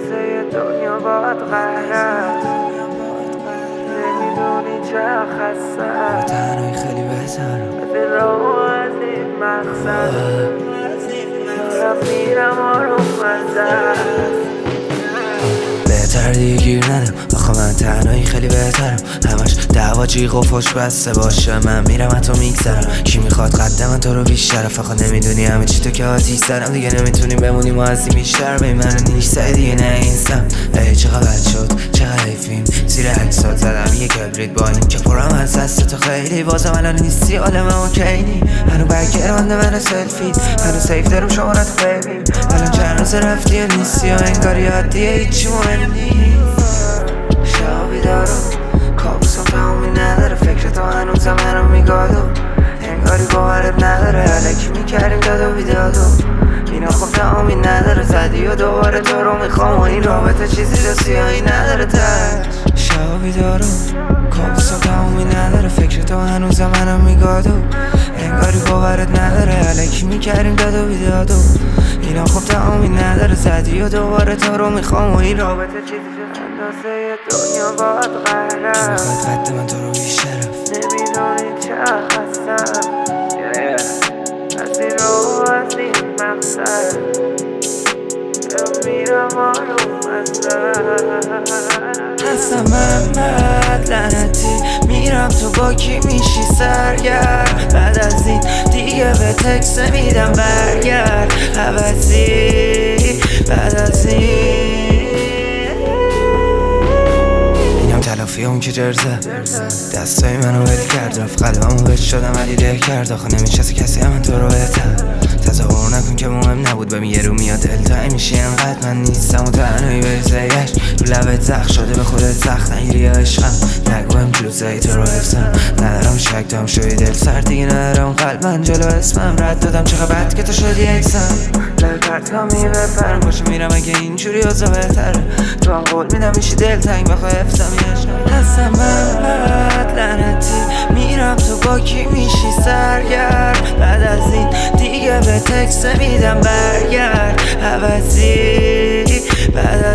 اندازه دنیا باد قهرت نمیدونی چه خستم تنهایی خیلی بهترم به رو از این مقصد دارم میرم آروم منزل بهتر دیگه گیر ندم آخه من تنهایی خیلی بهترم همش دعوا جیغ و فش بسته باشه من میرم حتی میگذرم کی میخواد قد من تو رو بیشتر فقط نمیدونی همه چی تو که آتیش زدم دیگه نمیتونیم بمونیم و از این بیشتر به منو نیست دیگه نه اینستم ای چقدر بد شد چقدر حیفیم زیر عکسات زدم یه کبریت با این که پرم از دست تو خیلی بازم الان نیستی حال من اوکی هنو برگرانده من سلفی هنو سیف دارم شما را تو ببین الان چند روز رفتی یا نیستی و انگار یادیه هیچی مهم نیست شب بیدارم کابوسم تمومی نداره فکر تو هنوزم منو میگادو انگاری باورت نداره علکی میکردیم داد و بیدادو اینا خب تمامی نداره زدی و دوباره تو رو میخوام و این رابطه چیزی جا سیاهی نداره تش شب بیدارم کابوسم تمومی نداره فکر تو هنوزم منو میگادو انگاری باورت نداره علکی میکردیم داد و بیدادو اینا خب تمامی نداره زدی و دوباره تو رو میخوام و این رابطه چیزی جا اندازه دنیا باد قهرت قد من تو رو بیشترم نمیدونی چه خستم از این رو از این مقصد میرم آروم هستم محمد لعنتی میرم تو با کی میشی سرگرد بعد از این دیگه به تکس میدم برگرد عوضی بعد از اینم تلافی اون که جرزه دستای منو ول کرد رفت قلبمو بهت شدم ولی ده کرد آخه نمیشسته کسی من تو رو بهتر تصور نکن که مهم نبود بهم یه رو میاد دلتایی میشی انقدر من نیستم و تنهایی بریزهیش رو لبت زخ شده به خودت سخت نگیری یا عشقم نگو هم جلوزایی تو رو حفظم ندارم شک تو هم شوی دل سر دیگه ندارم قلب من جلو اسمم رد دادم چقدر بد که تو شدی اکسم لبت کامی بپرم پاشو میرم اگه اینجوری اوزا بهتره تو هم قول میدم میشی دلتنگ بخواه حفظم یه عشقم هستم محمد لعنتی میرم تو با کی میشی سرگرد بعد از این دیگه به تکس میدم برگرد عوضی بعد